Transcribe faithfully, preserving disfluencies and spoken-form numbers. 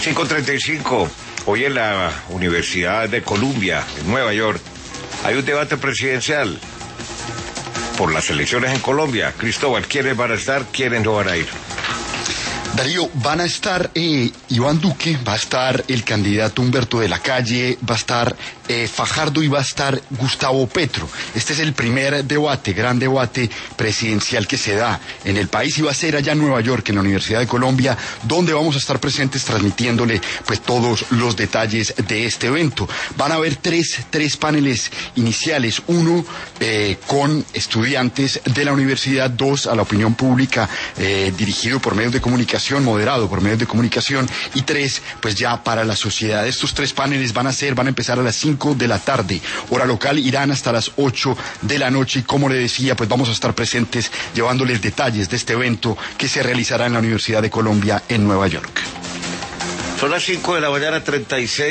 cinco treinta y cinco, hoy en la Universidad de Columbia, en Nueva York, hay un debate presidencial por las elecciones en Colombia. Cristóbal, ¿quiénes van a estar? ¿Quiénes no van a ir? Darío, van a estar eh, Iván Duque, va a estar el candidato Humberto de la Calle, va a estar eh, Fajardo y va a estar Gustavo Petro. Este es el primer debate, gran debate presidencial que se da en el país y va a ser allá en Nueva York, en la Universidad de Colombia, donde vamos a estar presentes transmitiéndole pues todos los detalles de este evento. Van a haber tres, tres paneles iniciales, uno eh, con estudiantes de la universidad, dos a la opinión pública eh, dirigido por medios de comunicación, moderado por medios de comunicación, y tres, pues ya para la sociedad. Estos tres paneles van a ser, van a empezar a las cinco de la tarde, hora local, irán hasta las ocho de la noche, y como le decía, pues vamos a estar presentes llevándoles detalles de este evento que se realizará en la Universidad de Colombia en Nueva York. Son las cinco de la mañana, treinta y seis